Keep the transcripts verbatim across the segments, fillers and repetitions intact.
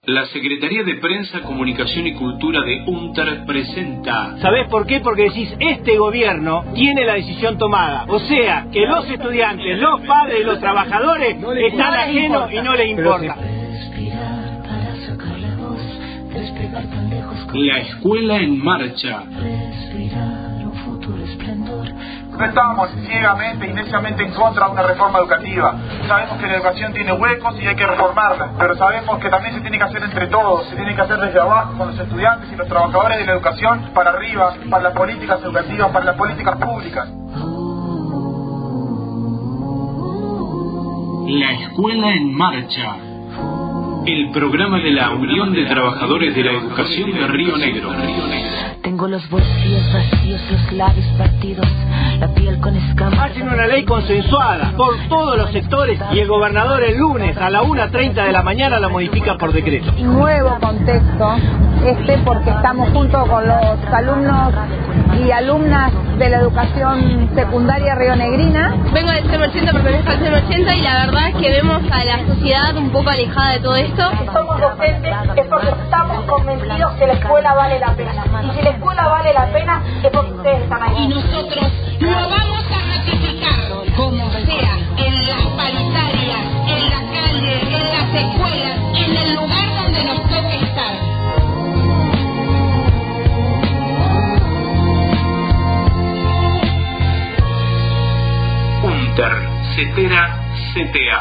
La Secretaría de Prensa, Comunicación y Cultura de UNTER presenta... ¿Sabés por qué? Porque decís, este gobierno tiene la decisión tomada. O sea, que los estudiantes, los padres y los trabajadores no están ajenos y no les importa. La escuela en marcha. No estamos ciegamente y neciamente en contra de una reforma educativa. Sabemos que la educación tiene huecos y hay que reformarla, pero sabemos que también se tiene que hacer entre todos, se tiene que hacer desde abajo con los estudiantes y los trabajadores de la educación para arriba, para las políticas educativas, para las políticas públicas. La escuela en marcha. El programa de la Unión de Trabajadores de la Educación de Río Negro. Tengo los bolsillos vacíos, los labios partidos, la piel con escamas. Hacen una ley consensuada por todos los sectores y el gobernador el lunes a la una treinta de la mañana la modifica por decreto. Nuevo contexto este porque estamos junto con los alumnos y alumnas de la educación secundaria rionegrina. Vengo del C M ochenta, pertenezco al C M ochenta y la verdad es que vemos a la sociedad un poco alejada de todo esto. Si somos docentes es porque estamos convencidos que la escuela vale la pena. Y si la escuela vale la pena es porque ustedes están ahí. Y nosotros lo vamos a ratificar, como sea, en las paritarias, en la calle, en las escuelas, en el lugar donde nos toque estar. UNTER, CETERA, C T A.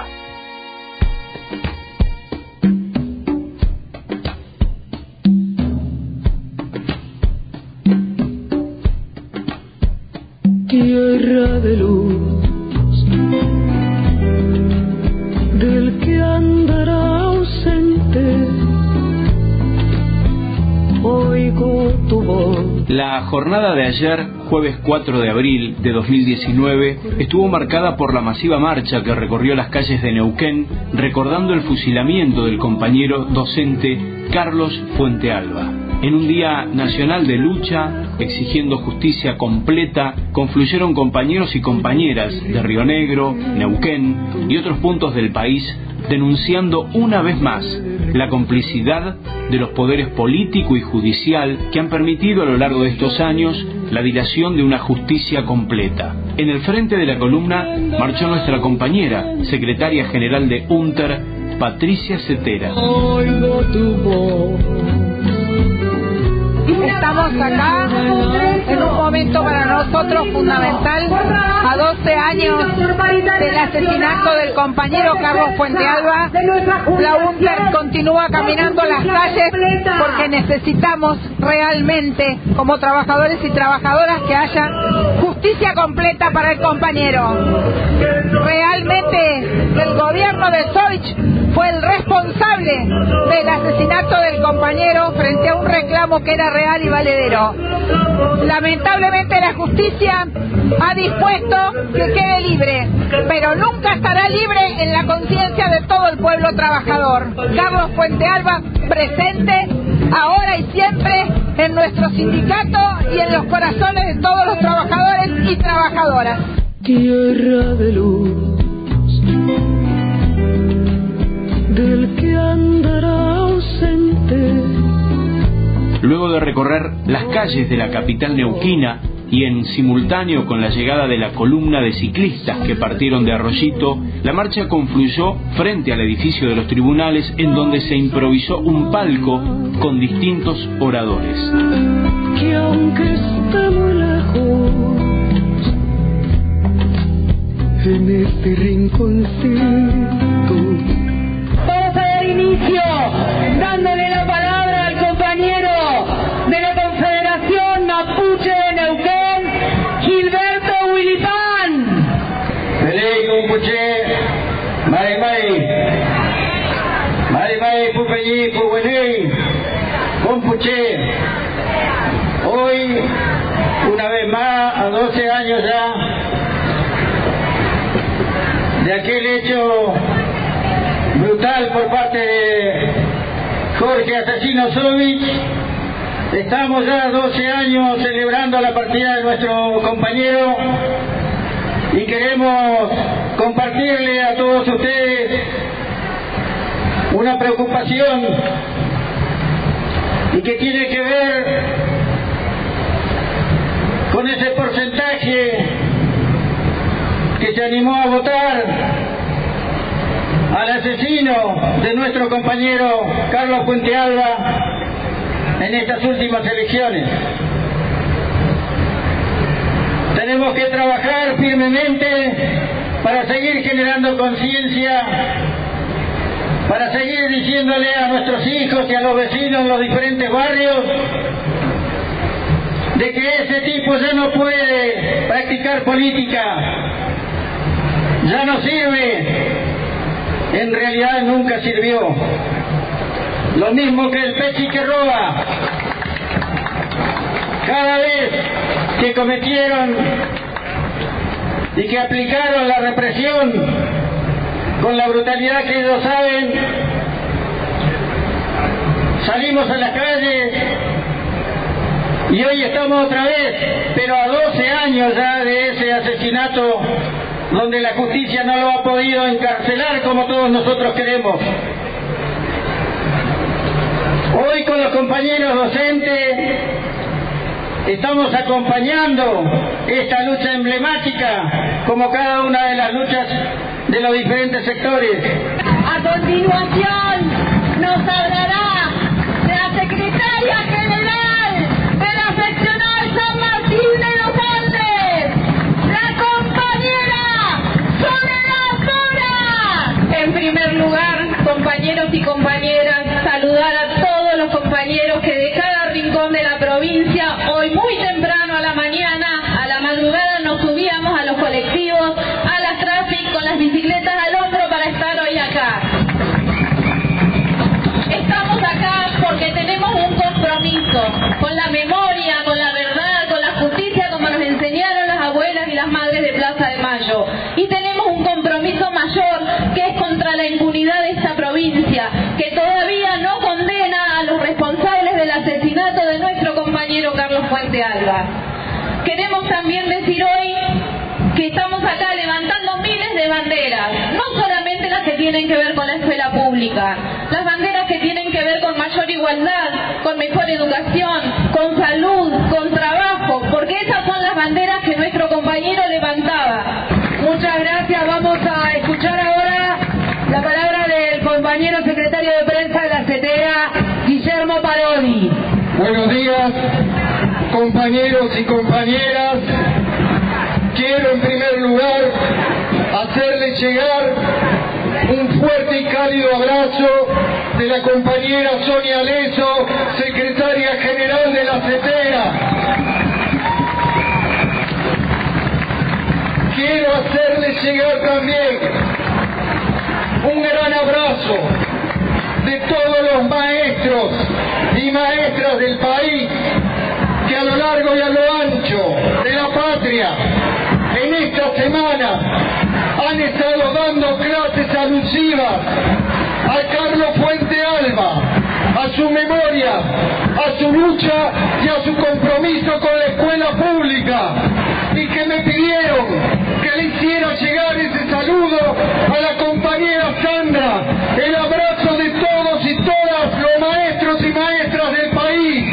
Tierra de luz, del que andará ausente, oigo tu voz. La jornada de ayer, jueves cuatro de abril de dos mil diecinueve, estuvo marcada por la masiva marcha que recorrió las calles de Neuquén, recordando el fusilamiento del compañero docente Carlos Fuentealba. En un día nacional de lucha, exigiendo justicia completa, confluyeron compañeros y compañeras de Río Negro, Neuquén y otros puntos del país, denunciando una vez más la complicidad de los poderes político y judicial que han permitido a lo largo de estos años la dilación de una justicia completa. En el frente de la columna marchó nuestra compañera, secretaria general de UNTER, Patricia Cetera. Oigo tu voz. Estamos acá en un momento para nosotros fundamental, a doce años del asesinato del compañero Carlos Fuentealba. La UNTER continúa caminando las calles porque necesitamos realmente, como trabajadores y trabajadoras, que haya justicia completa para el compañero. Realmente el gobierno de Sovich fue el responsable del asesinato del compañero frente a un reclamo que era real y valedero. Lamentablemente la justicia ha dispuesto que quede libre, pero nunca estará libre en la conciencia de todo el pueblo trabajador. Carlos Fuentealba presente ahora y siempre en nuestro sindicato y en los corazones de todos los trabajadores y trabajadoras. Tierra de luz, del que andará ausente. Luego de recorrer las calles de la capital neuquina y en simultáneo con la llegada de la columna de ciclistas que partieron de Arroyito, la marcha confluyó frente al edificio de los tribunales, en donde se improvisó un palco con distintos oradores. Que aunque esté muy lejos, en este rinconcito, Vamos a dar inicio dándole la palabra al compañero de la Confederación Mapuche de Neuquén, Gilberto Wilipán. Pelei Kumpuche, Mari Mari, Mari Mari Pupeñi Pupeñi, Kumpuche. Hoy, una vez más, a doce años ya, de aquel hecho brutal por parte de Jorge Asesino Sovich, estamos ya doce años celebrando la partida de nuestro compañero y queremos compartirle a todos ustedes una preocupación y que tiene que ver con ese porcentaje que se animó a votar al asesino de nuestro compañero Carlos Puente-Alba en estas últimas elecciones. Tenemos que trabajar firmemente para seguir generando conciencia, para seguir diciéndole a nuestros hijos y a los vecinos en los diferentes barrios de que ese tipo ya no puede practicar política, ya no sirve, en realidad nunca sirvió. Lo mismo que el pechi que roba. Cada vez que cometieron y que aplicaron la represión con la brutalidad que ellos saben, salimos a las calles y hoy estamos otra vez, pero a doce años ya de ese asesinato donde la justicia no lo ha podido encarcelar como todos nosotros queremos. Hoy con los compañeros docentes estamos acompañando esta lucha emblemática como cada una de las luchas de los diferentes sectores. A continuación nos hablará la secretaria general de la seccional San Martín de los Andes, la compañera Soledad Mora. En primer lugar, compañeros y compañeras, saludar a todos los compañeros que de cada rincón de la provincia, hoy muy temprano a la mañana, a la madrugada nos subíamos a los colectivos, a las traffic con las bicicletas al hombro para estar hoy acá. Estamos acá porque tenemos un compromiso con la memoria, con la verdad, con la justicia, como nos enseñaron las abuelas y las madres de Plaza de Mayo. Y tenemos un compromiso mayor que es contra la impunidad de esta provincia, que todavía no condena a los responsables del asesinato de nuestro compañero Carlos Puente-Alba. Queremos también decir hoy que estamos acá levantando miles de banderas, no solamente las que tienen que ver con la escuela pública, las banderas que tienen que ver con mayor igualdad, con mejor educación, con salud, con trabajo, porque esas son las banderas que nuestro compañero levantaba. Muchas gracias. Vamos a escuchar ahora la palabra del compañero secretario de prensa de la CETERA, Guillermo Parodi. Buenos días, compañeros y compañeras. Quiero en primer lugar hacerles llegar un fuerte y cálido abrazo de la compañera Sonia Leso, secretaria general de la CETERA. Quiero hacerles llegar también un gran abrazo de todos los maestros y maestras del país que a lo largo y a lo ancho de la patria en esta semana han estado dando clases alusivas a Carlos Puente-Alba, a su memoria, a su lucha y a su compromiso con la escuela pública, y que me pidieron que le hiciera llegar ese saludo a la compañera Sandra, el abrazo de todos y todas los maestros y maestras del país.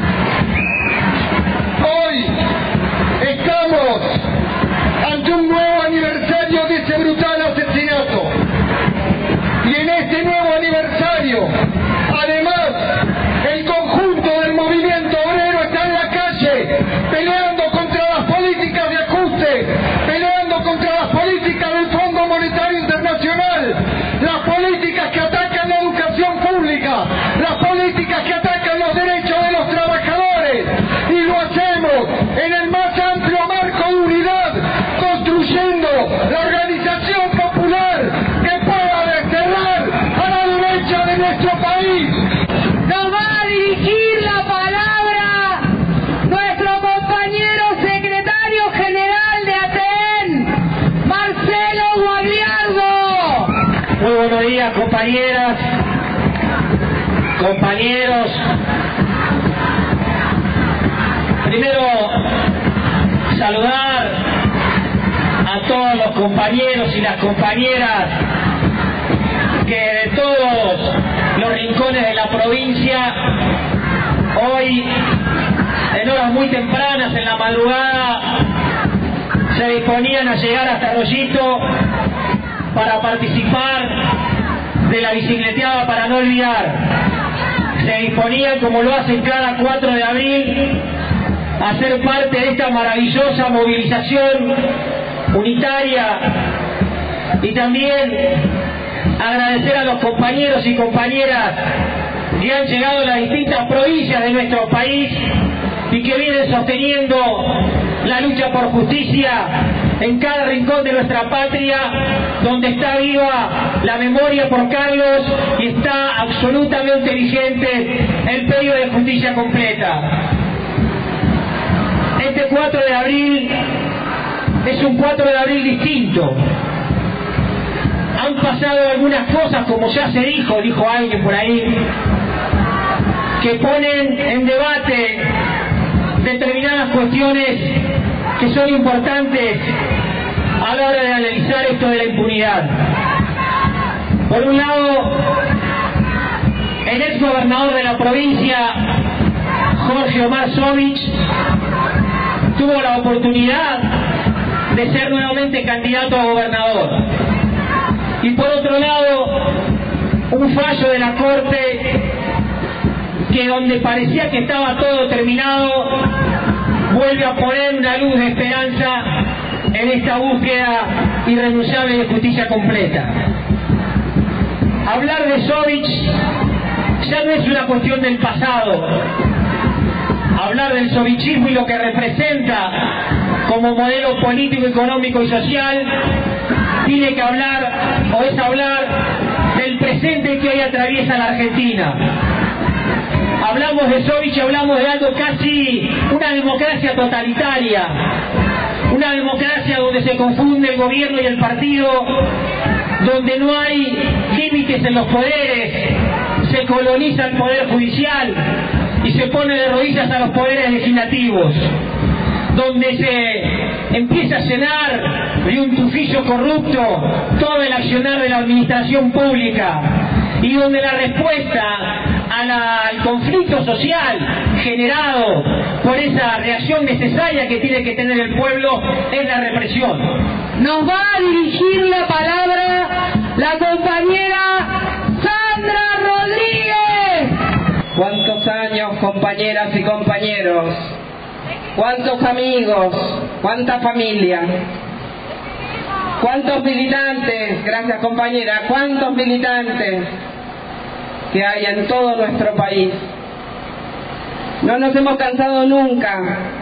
Hoy estamos ante un nuevo aniversario de ese brutal asesinato. Y en este nuevo aniversario, además, el conjunto del movimiento obrero está en la calle, peleando contra las políticas de ajuste, peleando contra las políticas del Fondo Monetario Internacional, las políticas que atacan la educación pública, las políticas que atacan los derechos de los trabajadores. Y lo hacemos en el más amplio marco de unidad, construyendo la organización popular que pueda desterrar a la derecha de nuestro país. Nos va a dirigir la palabra nuestro compañero secretario general de ATEN, Marcelo Guagliardo. Muy buenos días, compañeras, compañeros. Primero, saludar a todos los compañeros y las compañeras que todos los rincones de la provincia. Hoy, en horas muy tempranas, en la madrugada, se disponían a llegar hasta Arroyito para participar de la bicicleteada para no olvidar. Se disponían, como lo hacen cada cuatro de abril, a ser parte de esta maravillosa movilización unitaria, y también agradecer a los compañeros y compañeras que han llegado a las distintas provincias de nuestro país y que vienen sosteniendo la lucha por justicia en cada rincón de nuestra patria, donde está viva la memoria por Carlos y está absolutamente vigente el pedido de justicia completa. Este cuatro de abril es un cuatro de abril distinto. Han pasado algunas cosas, como ya se dijo, dijo alguien por ahí, que ponen en debate determinadas cuestiones que son importantes a la hora de analizar esto de la impunidad. Por un lado, el ex gobernador de la provincia, Jorge Omar Sovich, tuvo la oportunidad de ser nuevamente candidato a gobernador. Y por otro lado, un fallo de la Corte que, donde parecía que estaba todo terminado, vuelve a poner una luz de esperanza en esta búsqueda irrenunciable de justicia completa. Hablar de Sovich ya no es una cuestión del pasado. Hablar del sovichismo y lo que representa como modelo político, económico y social tiene que hablar, o es hablar, del presente que hoy atraviesa la Argentina. Hablamos de Sovich y hablamos de algo casi una democracia totalitaria, una democracia donde se confunde el gobierno y el partido, donde no hay límites en los poderes, se coloniza el poder judicial y se pone de rodillas a los poderes legislativos, donde se empieza a llenar de un tufillo corrupto todo el accionar de la administración pública, y donde la respuesta a la, al conflicto social generado por esa reacción necesaria que tiene que tener el pueblo es la represión. Nos va a dirigir la palabra la compañera Sandra Rodríguez. ¿Cuántos años, compañeras y compañeros? ¿Cuántos amigos? ¿Cuánta familia? ¿Cuántos militantes? Gracias, compañera. ¿Cuántos militantes que hay en todo nuestro país? No nos hemos cansado nunca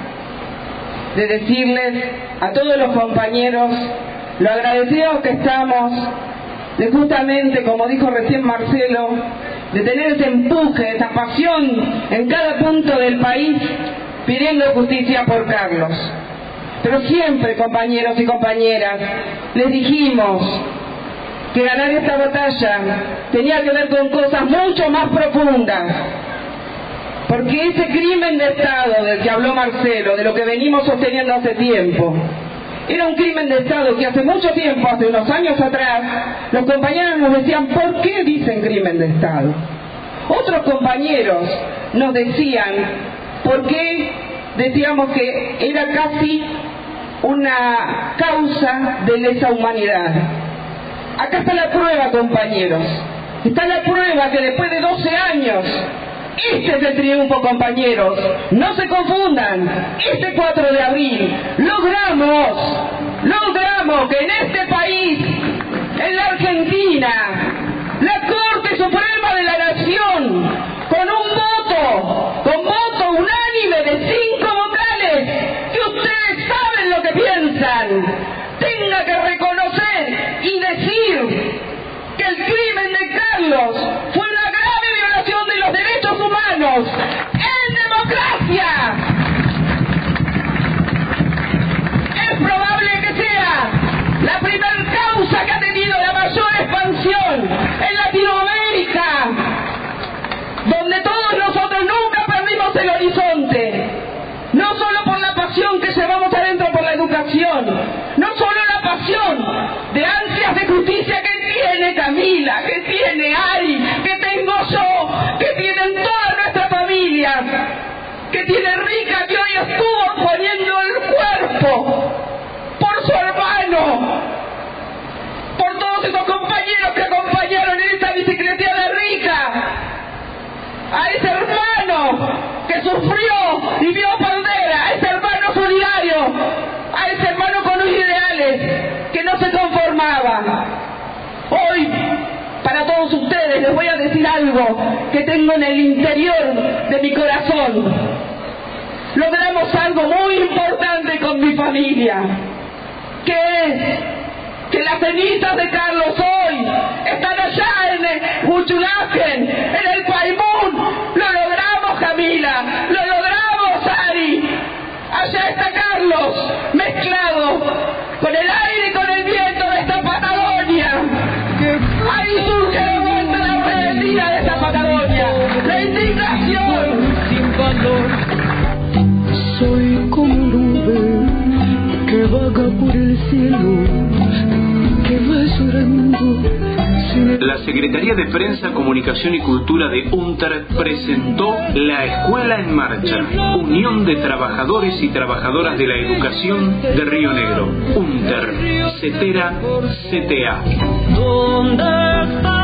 de decirles a todos los compañeros lo agradecidos que estamos de, justamente, como dijo recién Marcelo, de tener ese empuje, esa pasión en cada punto del país pidiendo justicia por Carlos. Pero siempre, compañeros y compañeras, les dijimos que ganar esta batalla tenía que ver con cosas mucho más profundas, porque ese crimen de Estado del que habló Marcelo, de lo que venimos sosteniendo hace tiempo, era un crimen de Estado que hace mucho tiempo, hace unos años atrás, los compañeros nos decían: ¿por qué dicen crimen de Estado? Otros compañeros nos decían: ¿por qué decíamos que era casi una causa de lesa humanidad? Acá está la prueba, compañeros. Está la prueba que después de doce años, este es el triunfo, compañeros. No se confundan. Este cuatro de abril logramos, logramos que en este país, en la Argentina, la Corte Suprema de la Nación, con un voto, con voto unánime de cinco vocales, que ustedes saben lo que piensan, tenga que reconocer y decir que el crimen de Carlos fue una grave violación de los derechos humanos en democracia. Es probable que sea la primer causa que ha tenido la mayor expansión en Latinoamérica, donde todos nosotros nunca perdimos el horizonte, no solo por la pasión que llevamos adentro por la educación, no solo la pasión de ansias de justicia que tiene Camila, que tiene tiene Ari, que tengo yo, que tienen todas nuestras familias, que tiene Rica, que hoy estuvo poniendo el cuerpo por su hermano, por todos esos compañeros que acompañaron en esta bicicleteada de Rica, a ese hermano que sufrió y vio perder, a ese hermano solidario, a ese hermano con ideales que no se conformaba. Hoy, para todos ustedes, les voy a decir algo que tengo en el interior de mi corazón. Logramos algo muy importante con mi familia, que es que las cenizas de Carlos hoy están allá en el Huchulagen, en el Paimún. Lo logramos, Camila, lo logramos, Ari. Allá está Carlos, mezclado con el aire y con el viento de esta Patagonia. Ahí surge de vuelta la rebeldía de esta Patagonia, la indignación. Sin valor, soy como nube que vaga por el cielo, que va llorando. La Secretaría de Prensa, Comunicación y Cultura de UNTER presentó La Escuela en Marcha, Unión de Trabajadores y Trabajadoras de la Educación de Río Negro. UNTER, CETERA, C T A. ¿Dónde está